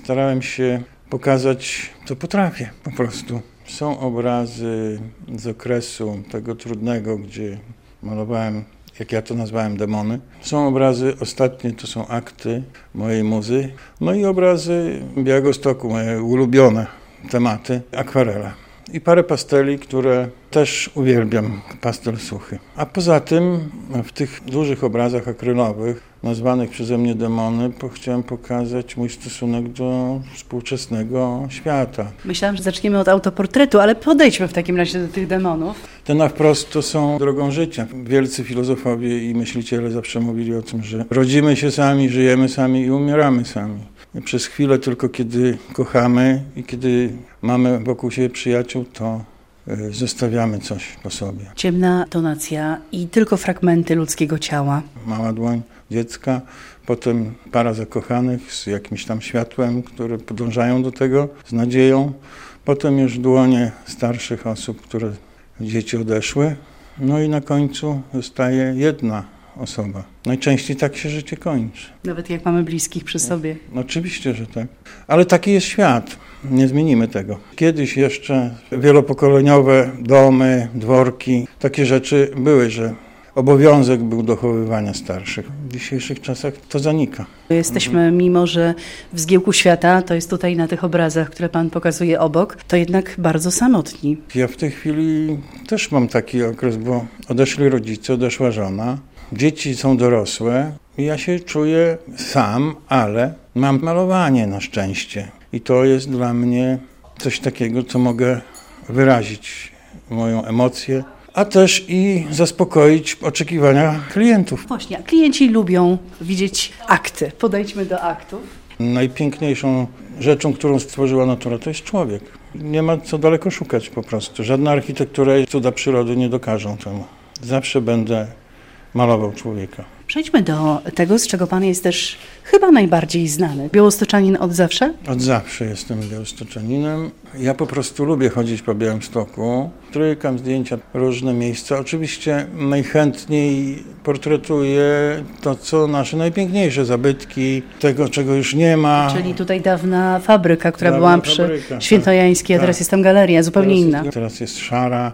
starałem się pokazać, co potrafię po prostu. Są obrazy z okresu tego trudnego, gdzie malowałem, jak ja to nazwałem, demony. Są obrazy ostatnie, to są akty mojej muzy. No i obrazy Białegostoku, moje ulubione tematy, akwarela. I parę pasteli, które też uwielbiam, pastel suchy. A poza tym w tych dużych obrazach akrylowych, nazwanych przeze mnie demony, chciałem pokazać mój stosunek do współczesnego świata. Myślałam, że zaczniemy od autoportretu, ale podejdźmy w takim razie do tych demonów. Te na wprost to są drogą życia. Wielcy filozofowie i myśliciele zawsze mówili o tym, że rodzimy się sami, żyjemy sami i umieramy sami. I przez chwilę tylko kiedy kochamy i kiedy mamy wokół siebie przyjaciół, to zostawiamy coś po sobie. Ciemna tonacja i tylko fragmenty ludzkiego ciała. Mała dłoń dziecka, potem para zakochanych z jakimś tam światłem, które podążają do tego z nadzieją. Potem już dłonie starszych osób, które dzieci odeszły. No i na końcu zostaje jedna osoba. Najczęściej tak się życie kończy. Nawet jak mamy bliskich przy sobie. Oczywiście, że tak. Ale taki jest świat. Nie zmienimy tego. Kiedyś jeszcze wielopokoleniowe domy, dworki, takie rzeczy były, że obowiązek był dochowywania starszych. W dzisiejszych czasach to zanika. Jesteśmy, mimo że w zgiełku świata, to jest tutaj na tych obrazach, które pan pokazuje obok, to jednak bardzo samotni. Ja w tej chwili też mam taki okres, bo odeszli rodzice, odeszła żona, dzieci są dorosłe i ja się czuję sam, ale mam malowanie na szczęście. I to jest dla mnie coś takiego, co mogę wyrazić moją emocję, a też i zaspokoić oczekiwania klientów. Właśnie, a klienci lubią widzieć akty. Podejdźmy do aktów. Najpiękniejszą rzeczą, którą stworzyła natura, to jest człowiek. Nie ma co daleko szukać po prostu. Żadna architektura i cuda przyrody nie dokażą temu. Zawsze będę malował człowieka. Przejdźmy do tego, z czego pan jest też chyba najbardziej znany. Białostoczanin od zawsze? Od zawsze jestem białostoczaninem. Ja po prostu lubię chodzić po Białymstoku. Trójkam zdjęcia, różne miejsca. Oczywiście najchętniej portretuję to, co nasze najpiękniejsze zabytki, tego, czego już nie ma. Czyli tutaj dawna fabryka, która była przy Świętojańskiej, a teraz jest tam galeria, zupełnie inna. Teraz jest szara.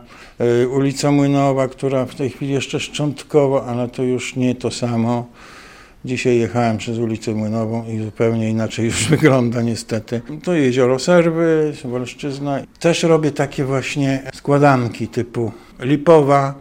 Ulica Młynowa, która w tej chwili jeszcze szczątkowo, ale to już nie to samo. Dzisiaj jechałem przez ulicę Młynową i zupełnie inaczej już wygląda niestety. To jezioro Serwy, Wolszczyzna. Też robię takie właśnie składanki typu Lipowa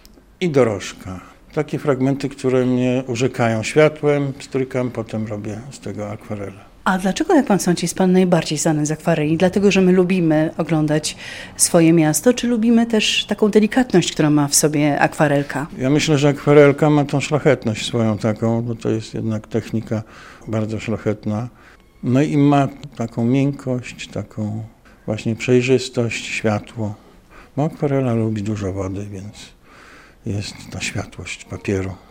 i Dorożka. Takie fragmenty, które mnie urzekają światłem, strykam, potem robię z tego akwarele. A dlaczego, jak pan sądzi, jest pan najbardziej znany z akwareli? Dlatego, że my lubimy oglądać swoje miasto, czy lubimy też taką delikatność, którą ma w sobie akwarelka? Ja myślę, że akwarelka ma tą szlachetność swoją taką, bo to jest jednak technika bardzo szlachetna. No i ma taką miękkość, taką właśnie przejrzystość, światło. Bo akwarela lubi dużo wody, więc jest ta światłość papieru.